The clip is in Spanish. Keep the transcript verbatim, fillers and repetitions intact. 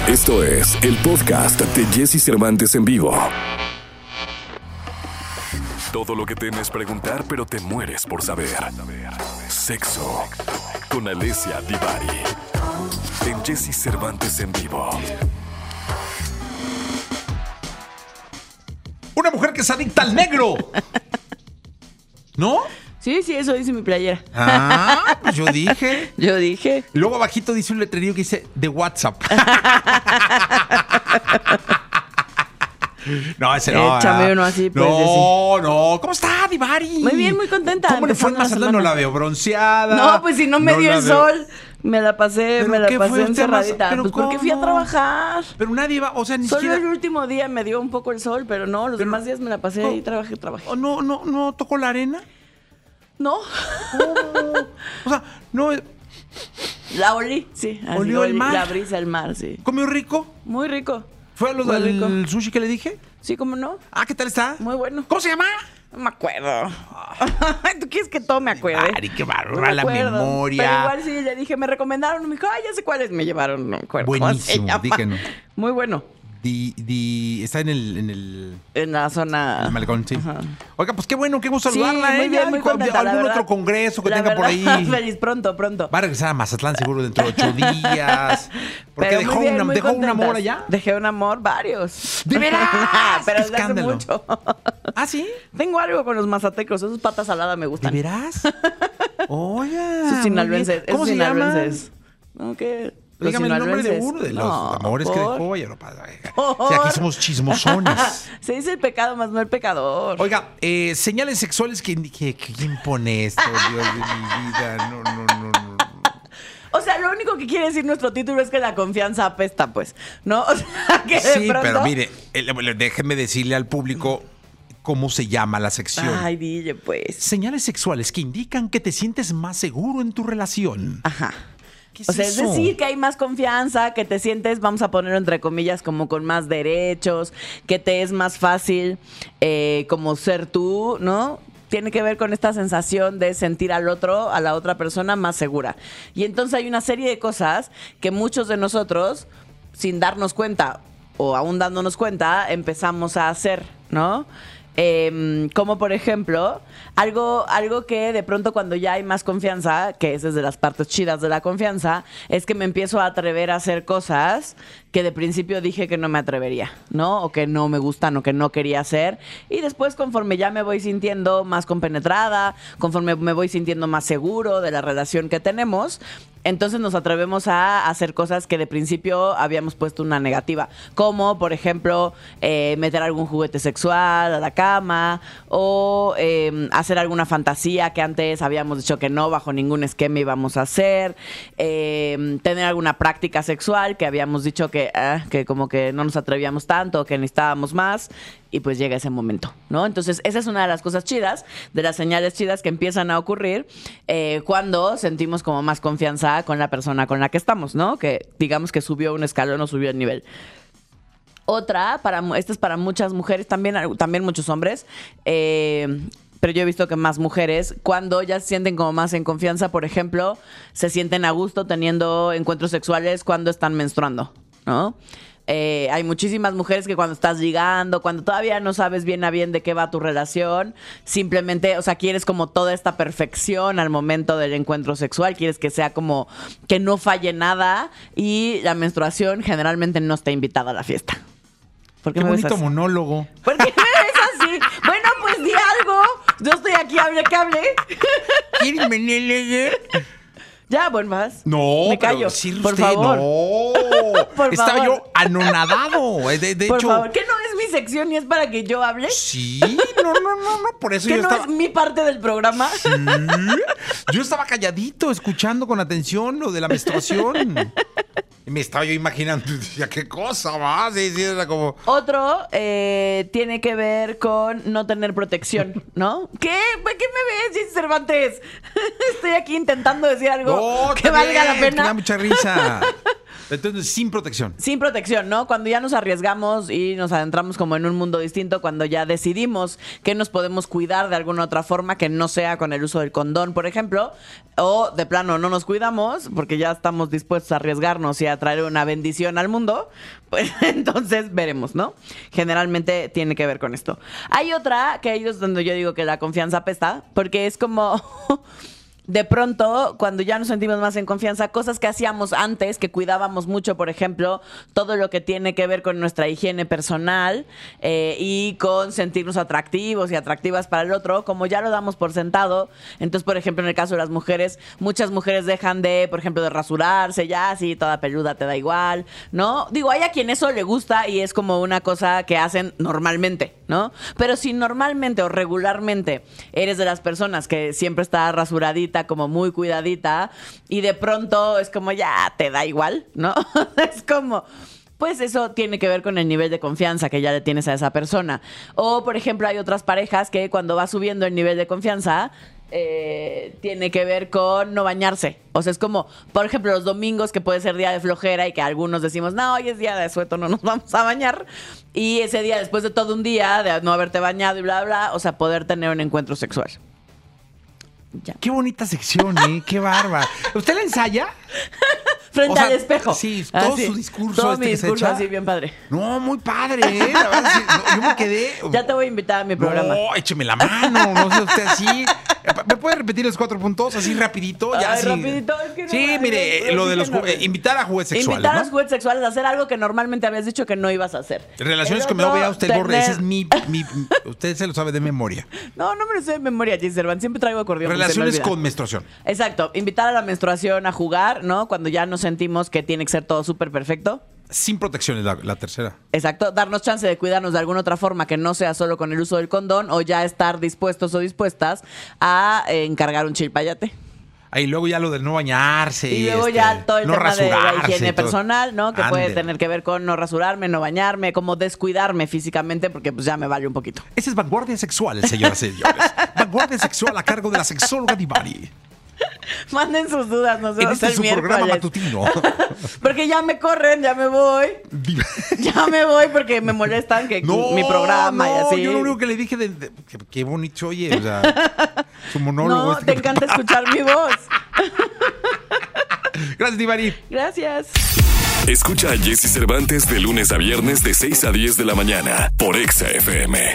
Esto es el podcast de Jesse Cervantes en vivo. Todo lo que temes preguntar, pero te mueres por saber. Sexo con Alessia Divari en Jesse Cervantes en vivo. Una mujer que es adicta al negro. ¿No? Sí, sí, eso dice mi playera. Ah, pues yo dije. Yo dije. Y luego abajito dice un letrerillo que dice de WhatsApp. No, ese no. Échame uno así, pues. No, no. ¿Cómo está, Divari? Muy bien, muy contenta. ¿Cómo le fue en Empezando la Mazatlán? No semana. la veo bronceada. No, pues si no me no dio la el veo. sol, me la pasé, ¿Pero me la qué pasé fue usted encerradita. más- pero Pues porque fui a cómo? trabajar. Pero nadie va, o sea, ni Solo siquiera... el último día me dio un poco el sol, pero no, los Pero- demás días me la pasé ¿Cómo? ahí, trabajé, trabajé. Oh, no, no, no tocó la arena. No, O sea, no la olí, sí. así ¿Olió el olí, mar? La brisa, el mar, sí. comió rico. Muy rico. ¿Fue a los Muy rico. del sushi que le dije? Sí, ¿cómo no? Ah, ¿qué tal está? Muy bueno. ¿Cómo se llama? No me acuerdo. ¿Tú quieres que todo me acuerde? Ari, qué barra No me la acuerdo. memoria. Pero igual sí, le dije, me recomendaron. Me dijo, ay, ya sé cuáles me llevaron. No me acuerdo. cómo se Buenísimo, llama. di que no. Muy bueno. Di, di, está en el, en el, En la zona. en el malecón, sí. Ajá. Oiga, pues qué bueno, qué gusto Sí, saludarla. muy ¿eh? bien, Ya, muy cu- contenta, la ¿Algún verdad. otro congreso que La tenga por verdad, ahí? Feliz, pronto, pronto. Va a regresar a Mazatlán seguro dentro de ocho días. Porque Pero dejó, muy bien, una- muy dejó un contentas. amor allá. Dejé un amor, varios. ¿De veras? Pero ¡Qué desde hace escándalo! mucho. ¿Ah, sí? Tengo algo con los mazatecos. Esos patas saladas me ¿De gustan. veras? Oiga. Esos muy sinaloenses. bien. ¿Cómo esos se llama? sinaloenses. ¿No qué? Los Dígame el nombre de sinaloenses. uno de los No, amores que ¿por? dejó. Ya no pasa. ¿Por? Si aquí somos chismosones. Se dice el pecado, más no el pecador. Oiga, eh, señales sexuales que indique. ¿Quién pone esto? Dios de mi vida. No, no, no, no. O sea, lo único que quiere decir nuestro título es que la confianza apesta, pues, ¿no? O sea, que de Sí, pronto... pero mire, eh, déjeme decirle al público cómo se llama la sección. Ay, dile, pues. Señales sexuales que indican que te sientes más seguro en tu relación. Ajá. ¿Qué es O sea, es eso? decir, que hay más confianza, que te sientes, vamos a ponerlo entre comillas, como con más derechos, que te es más fácil eh, como ser tú, ¿no? Tiene que ver con esta sensación de sentir al otro, a la otra persona más segura. Y entonces hay una serie de cosas que muchos de nosotros, sin darnos cuenta o aún dándonos cuenta, empezamos a hacer, ¿no? Eh, como por ejemplo, algo, algo que de pronto cuando ya hay más confianza, que es desde las partes chidas de la confianza, es que me empiezo a atrever a hacer cosas que de principio dije que no me atrevería, ¿no? O que no me gustan o que no quería hacer. Y después, conforme ya me voy sintiendo más compenetrada, conforme me voy sintiendo más seguro de la relación que tenemos, entonces nos atrevemos a hacer cosas que de principio habíamos puesto una negativa, como por ejemplo eh, meter algún juguete sexual a la cama o eh, hacer alguna fantasía que antes habíamos dicho que no, bajo ningún esquema íbamos a hacer, eh, tener alguna práctica sexual que habíamos dicho que, eh, que como que no nos atrevíamos tanto, que necesitábamos más. Y pues llega ese momento, ¿no? Entonces, esa es una de las cosas chidas, de las señales chidas que empiezan a ocurrir eh, cuando sentimos como más confianza con la persona con la que estamos, ¿no? Que digamos que subió un escalón o subió el nivel. Otra, para, mu- esta es para muchas mujeres, también, también muchos hombres, eh, pero yo he visto que más mujeres, cuando ya se sienten como más en confianza, por ejemplo, se sienten a gusto teniendo encuentros sexuales cuando están menstruando, ¿no? Eh, hay muchísimas mujeres que cuando estás ligando, cuando todavía no sabes bien a bien de qué va tu relación, simplemente, o sea, quieres como toda esta perfección al momento del encuentro sexual, quieres que sea como que no falle nada y la menstruación generalmente no está invitada a la fiesta. ¿Por Qué me ves bonito así? monólogo. ¿Por qué me ves así? Bueno, pues di algo. Yo estoy aquí, hable que hable. ¿Quieren venirle? Ya, bueno, vas. No, me pero callo. sí, por usted, favor. No. Por Estaba favor. yo anonadado. Eh, De, de Por hecho. favor, ¿qué no es mi sección y es para que yo hable? Sí, no, no, no, no. Por eso ¿Qué yo no estaba. es mi parte del programa? Sí. Yo estaba calladito, escuchando con atención lo de la menstruación. Y me estaba yo imaginando, decía, qué cosa más. Sí, sí, era como. Otro eh, tiene que ver con no tener protección, ¿no? ¿Qué? ¿Qué me ves, Jesse Cervantes? Estoy aquí intentando decir algo No, que está valga bien, la Me da pena. mucha risa. Entonces, sin protección. Sin protección, ¿no? Cuando ya nos arriesgamos y nos adentramos como en un mundo distinto, cuando ya decidimos que nos podemos cuidar de alguna otra forma que no sea con el uso del condón, por ejemplo, o de plano no nos cuidamos porque ya estamos dispuestos a arriesgarnos y a traer una bendición al mundo, pues entonces veremos, ¿no? Generalmente tiene que ver con esto. Hay otra que ahí es donde yo digo que la confianza apesta, porque es como... De pronto, cuando ya nos sentimos más en confianza, cosas que hacíamos antes, que cuidábamos mucho, por ejemplo, todo lo que tiene que ver con nuestra higiene personal eh, y con sentirnos atractivos y atractivas para el otro, como ya lo damos por sentado. Entonces, por ejemplo, en el caso de las mujeres, muchas mujeres dejan de, por ejemplo, de rasurarse, ya así, toda peluda te da igual, ¿no? Digo, hay a quien eso le gusta y es como una cosa que hacen normalmente, ¿no? Pero si normalmente o regularmente eres de las personas que siempre está rasuradita, como muy cuidadita, y de pronto es como ya te da igual, ¿no? Es como, pues eso tiene que ver con el nivel de confianza que ya le tienes a esa persona. O, por ejemplo, hay otras parejas que cuando va subiendo el nivel de confianza, eh, tiene que ver con no bañarse. O sea, es como, por ejemplo, los domingos, que puede ser día de flojera y que algunos decimos, no, hoy es día de asueto, no nos vamos a bañar. Y ese día, después de todo un día de no haberte bañado y bla, bla, o sea, poder tener un encuentro sexual. Ya. Qué bonita sección, ¿eh? Qué bárbara. ¿Usted la ensaya? Frente O sea, al espejo. Sí, todo así, su discurso. Todo este mi que se discurso echa. así, bien padre. No, muy padre, ¿eh? La verdad, sí, no, yo me quedé... Ya te voy a invitar a mi programa. No, écheme la mano, no sé usted así. ¿Me puede repetir los cuatro puntos así rapidito? Ya, Ay, así. rapidito, es que no Sí, me- mire, no, lo de los no, ju- eh, invitar a juguetes sexuales, Invitar a ¿no? los juguetes sexuales a hacer algo que normalmente habías dicho que no ibas a hacer. Relaciones El que me lo otro, vea usted el borre. Ese es tener- mi, mi... Usted se lo sabe de memoria. No, no me lo sé de memoria, Jay Cervantes. Siempre traigo acordeón. porque se me Relaciones olvida. con menstruación. Exacto. Invitar a la menstruación a jugar, ¿no? Cuando ya nos sentimos que tiene que ser todo súper perfecto. Sin protección es la, la tercera. Exacto, darnos chance de cuidarnos de alguna otra forma que no sea solo con el uso del condón o ya estar dispuestos o dispuestas a eh, encargar un chilpayate. Ahí luego ya lo de no bañarse. Y luego este, ya todo el no tema de la rasurarse y higiene todo. personal, ¿no? Que puede Ándele. tener que ver con no rasurarme, no bañarme, como descuidarme físicamente porque pues ya me vale un poquito. Esa es vanguardia sexual, señoras y señores. Vanguardia sexual a cargo de la sexóloga Divari. Manden sus dudas, nos En vemos este el su programa miércoles. matutino. Porque ya me corren, ya me voy. Ya me voy porque me molestan que No, mi programa no, y así. yo lo único que le dije de, de- que- qué bonito, oye, o sea, su monólogo. No, este te que- encanta escuchar mi voz. Gracias, Divari. Gracias. Escucha a Jessy Cervantes de lunes a viernes de seis a diez de la mañana por Exa F M.